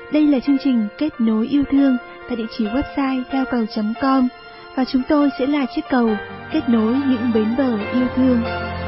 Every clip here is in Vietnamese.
Đây là chương trình Kết nối yêu thương tại địa chỉ website theocầu.com và chúng tôi sẽ là chiếc cầu kết nối những bến bờ yêu thương.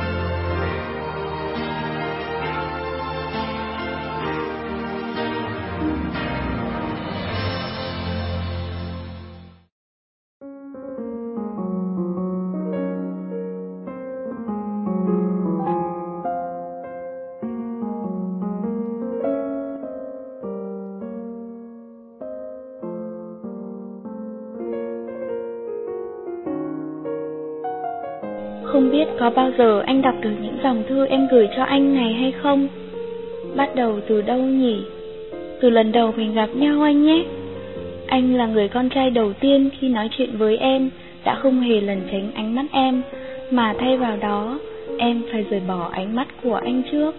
Không biết có bao giờ anh đọc được những dòng thư em gửi cho anh này hay không? Bắt đầu từ đâu nhỉ? Từ lần đầu mình gặp nhau anh nhé. Anh là người con trai đầu tiên khi nói chuyện với em đã không hề lẩn tránh ánh mắt em, mà thay vào đó em phải rời bỏ ánh mắt của anh trước.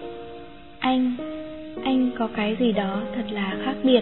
Anh có cái gì đó thật là khác biệt.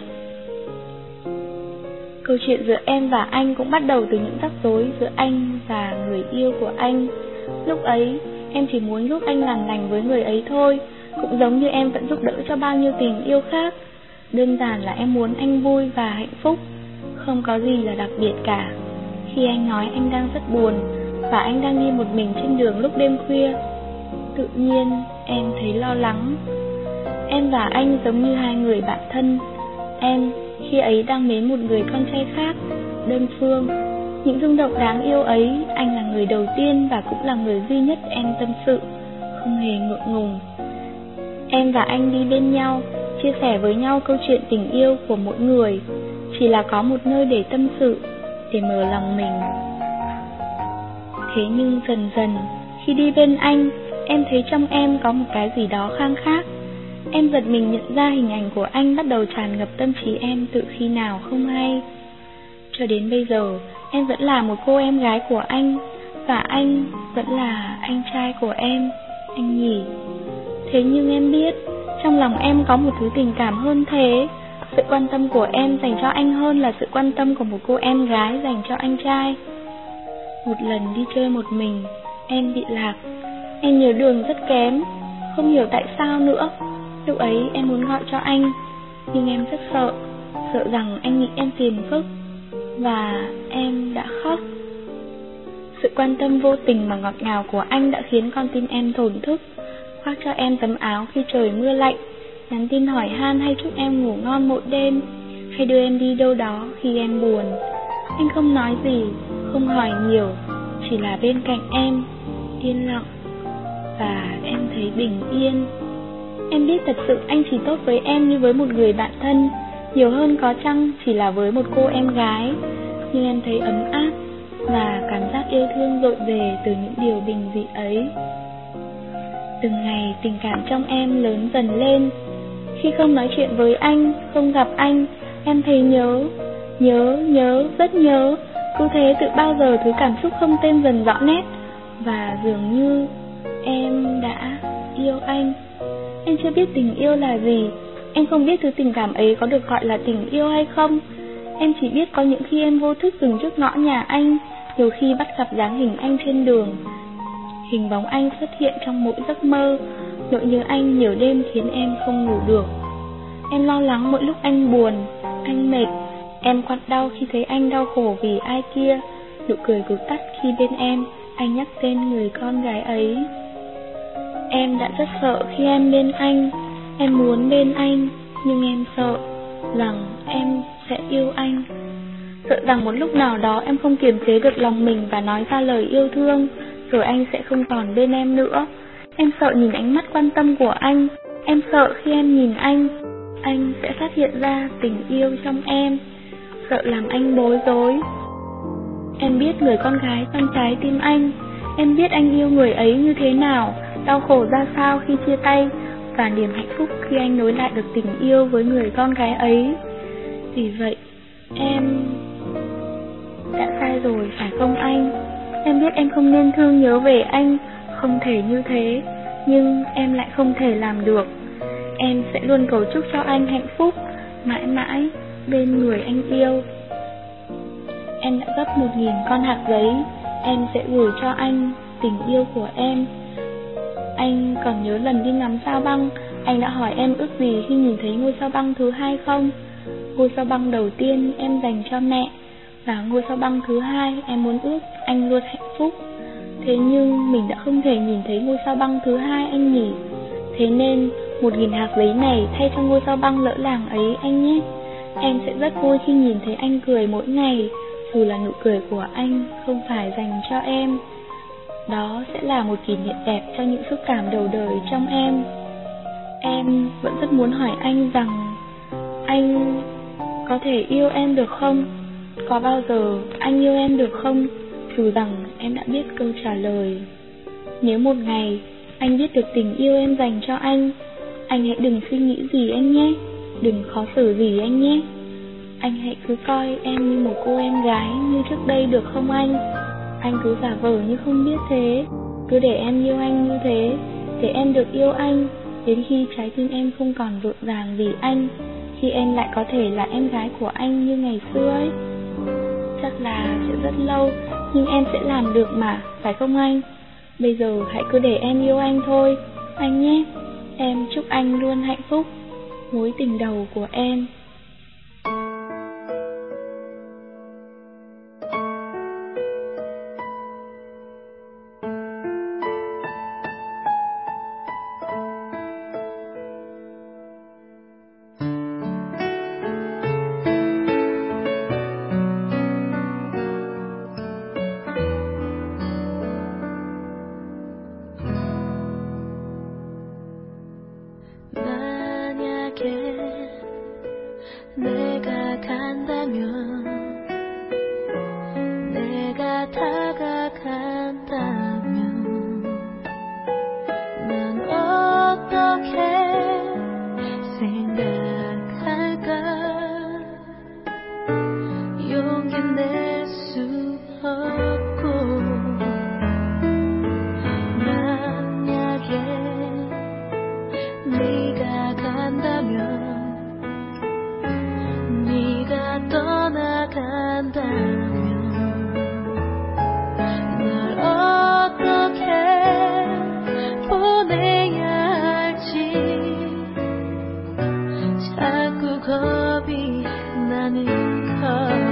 Câu chuyện giữa em và anh cũng bắt đầu từ những rắc rối giữa anh và người yêu của anh. Lúc ấy, em chỉ muốn giúp anh làm lành với người ấy thôi, cũng giống như em vẫn giúp đỡ cho bao nhiêu tình yêu khác. Đơn giản là em muốn anh vui và hạnh phúc, không có gì là đặc biệt cả. Khi anh nói anh đang rất buồn và anh đang đi một mình trên đường lúc đêm khuya, tự nhiên em thấy lo lắng. Em và anh giống như hai người bạn thân. Em khi ấy đang mến một người con trai khác, đơn phương. Những rung động đáng yêu ấy, anh là người đầu tiên và cũng là người duy nhất em tâm sự, không hề ngượng ngùng. Em và anh đi bên nhau, chia sẻ với nhau câu chuyện tình yêu của mỗi người, chỉ là có một nơi để tâm sự, để mở lòng mình. Thế nhưng dần dần, khi đi bên anh, em thấy trong em có một cái gì đó khang khác. Em giật mình nhận ra hình ảnh của anh bắt đầu tràn ngập tâm trí em từ khi nào không hay. Cho đến bây giờ, em vẫn là một cô em gái của anh, và anh vẫn là anh trai của em, anh nhỉ. Thế nhưng em biết, trong lòng em có một thứ tình cảm hơn thế. Sự quan tâm của em dành cho anh hơn là sự quan tâm của một cô em gái dành cho anh trai. Một lần đi chơi một mình, em bị lạc. Em nhớ đường rất kém, không hiểu tại sao nữa. Lúc ấy em muốn gọi cho anh, nhưng em rất sợ rằng anh nghĩ em phiền phức, và em đã khóc. Sự quan tâm vô tình mà ngọt ngào của anh đã khiến con tim em thổn thức. Khoác cho em tấm áo khi trời mưa lạnh, nhắn tin hỏi han hay chúc em ngủ ngon mỗi đêm, hay đưa em đi đâu đó khi em buồn. Anh không nói gì, không hỏi nhiều, chỉ là bên cạnh em, yên lặng, và em thấy bình yên. Em biết thật sự anh chỉ tốt với em như với một người bạn thân, nhiều hơn có chăng chỉ là với một cô em gái. Nhưng em thấy ấm áp và cảm giác yêu thương dội về từ những điều bình dị ấy. Từng ngày tình cảm trong em lớn dần lên. Khi không nói chuyện với anh, không gặp anh, em thấy nhớ, rất nhớ. Cứ thế tự bao giờ thứ cảm xúc không tên dần rõ nét, và dường như em đã yêu anh. Em chưa biết tình yêu là gì. Em không biết thứ tình cảm ấy có được gọi là tình yêu hay không. Em chỉ biết có những khi em vô thức dừng trước ngõ nhà anh, nhiều khi bắt gặp dáng hình anh trên đường. Hình bóng anh xuất hiện trong mỗi giấc mơ. Nỗi nhớ anh nhiều đêm khiến em không ngủ được. Em lo lắng mỗi lúc anh buồn, anh mệt. Em quặn đau khi thấy anh đau khổ vì ai kia. Nụ cười cực tắt khi bên em anh nhắc tên người con gái ấy. Em đã rất sợ khi em bên anh. Em muốn bên anh, nhưng em sợ rằng em sẽ yêu anh. Sợ rằng một lúc nào đó em không kiềm chế được lòng mình và nói ra lời yêu thương, rồi anh sẽ không còn bên em nữa. Em sợ nhìn ánh mắt quan tâm của anh. Em sợ khi em nhìn anh sẽ phát hiện ra tình yêu trong em. Sợ làm anh bối rối. Em biết người con gái trong trái tim anh. Em biết anh yêu người ấy như thế nào, đau khổ ra sao khi chia tay, và niềm hạnh phúc khi anh nối lại được tình yêu với người con gái ấy. Vì vậy, em đã sai rồi phải không anh? Em biết em không nên thương nhớ về anh, không thể như thế, nhưng em lại không thể làm được. Em sẽ luôn cầu chúc cho anh hạnh phúc, mãi mãi bên người anh yêu. Em đã gấp 1000 con hạt giấy, em sẽ gửi cho anh tình yêu của em. Anh còn nhớ lần đi ngắm sao băng, anh đã hỏi em ước gì khi nhìn thấy ngôi sao băng thứ 2 không? ngôi sao băng đầu tiên em dành cho mẹ, và ngôi sao băng thứ hai em muốn ước anh luôn hạnh phúc. Thế nhưng mình đã không thể nhìn thấy ngôi sao băng thứ hai anh nhỉ. Thế nên 1000 hạt giấy này thay cho ngôi sao băng lỡ làng ấy anh nhé. Em sẽ rất vui khi nhìn thấy anh cười mỗi ngày, dù là nụ cười của anh không phải dành cho em. Đó sẽ là một kỷ niệm đẹp cho những xúc cảm đầu đời trong em. Em vẫn rất muốn hỏi anh rằng anh có thể yêu em được không? Có bao giờ anh yêu em được không? Dù rằng em đã biết câu trả lời. Nếu một ngày anh biết được tình yêu em dành cho anh hãy đừng suy nghĩ gì anh nhé, đừng khó xử gì anh nhé. Anh hãy cứ coi em như một cô em gái như trước đây được không anh? Anh cứ giả vờ như không biết thế, cứ để em yêu anh như thế, để em được yêu anh, đến khi trái tim em không còn rộn ràng vì anh, khi em lại có thể là em gái của anh như ngày xưa ấy. Chắc là sẽ rất lâu, nhưng em sẽ làm được mà, phải không anh? Bây giờ hãy cứ để em yêu anh thôi, anh nhé. Em chúc anh luôn hạnh phúc, mối tình đầu của em. 내가 간다면 내가 다가간다면 넌 어떻게 생각할까 용기 낼 수 없고 만약에 네가 간다면 네가 떠나간다면 널 어떻게 보내야 할지 자꾸 겁이 나는 걸.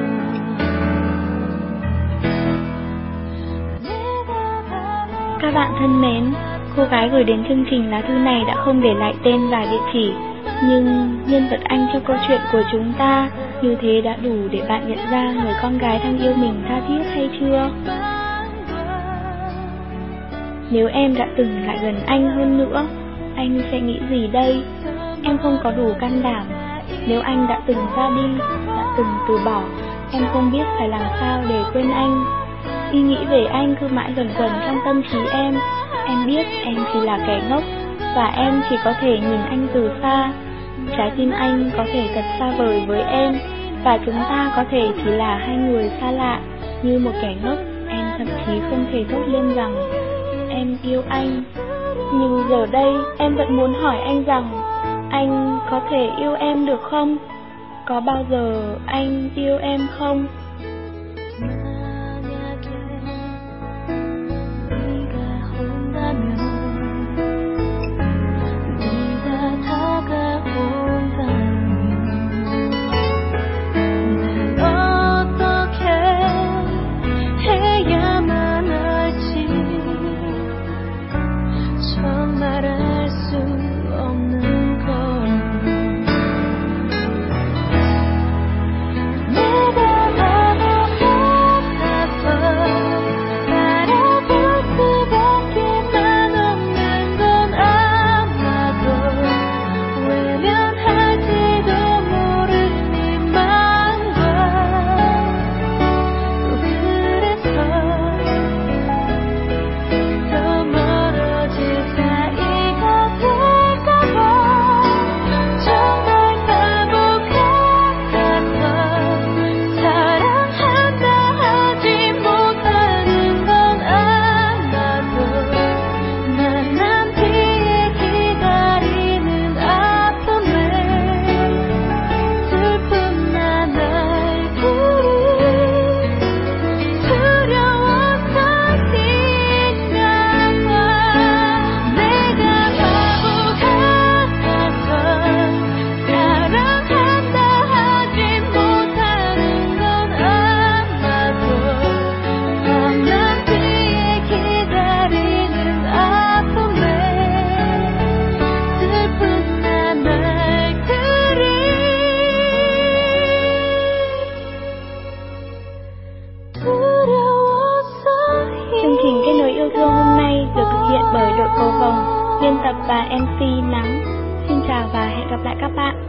Các bạn thân mến, cô gái gửi đến chương trình lá thư này đã không để lại tên và địa chỉ, nhưng nhân vật anh trong câu chuyện của chúng ta như thế đã đủ để bạn nhận ra người con gái đang yêu mình tha thiết hay chưa? Nếu em đã từng lại gần anh hơn nữa, anh sẽ nghĩ gì đây? Em không có đủ can đảm. Nếu anh đã từng ra đi, đã từng từ bỏ, em không biết phải làm sao để quên anh. Ý nghĩ về anh cứ mãi luẩn quẩn trong tâm trí em. Em biết em chỉ là kẻ ngốc, và em chỉ có thể nhìn anh từ xa. Trái tim anh có thể thật xa vời với em, và chúng ta có thể chỉ là hai người xa lạ. Như một kẻ ngốc, em thậm chí không thể thốt lên rằng em yêu anh. Nhưng giờ đây em vẫn muốn hỏi anh rằng anh có thể yêu em được không? Có bao giờ anh yêu em không? 내가 và MC Nắng. Xin chào và hẹn gặp lại các bạn.